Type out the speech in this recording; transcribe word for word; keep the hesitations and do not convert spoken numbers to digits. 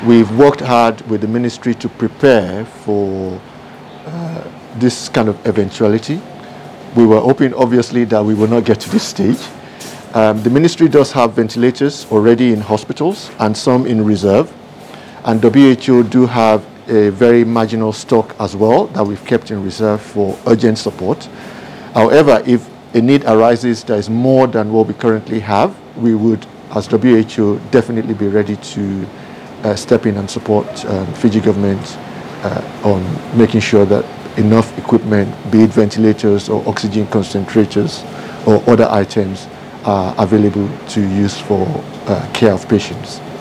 We've worked hard with the ministry to prepare for uh, this kind of eventuality. We were hoping, obviously, that we will not get to this stage. Um, the ministry does have ventilators already in hospitals and some in reserve. And W H O do have a very marginal stock as well that we've kept in reserve for urgent support. However, if a need arises that is more than what we currently have, we would, as W H O, definitely be ready to uh, step in and support um, Fiji government uh, on making sure that enough equipment, be it ventilators or oxygen concentrators or other items, are available to use for uh, care of patients.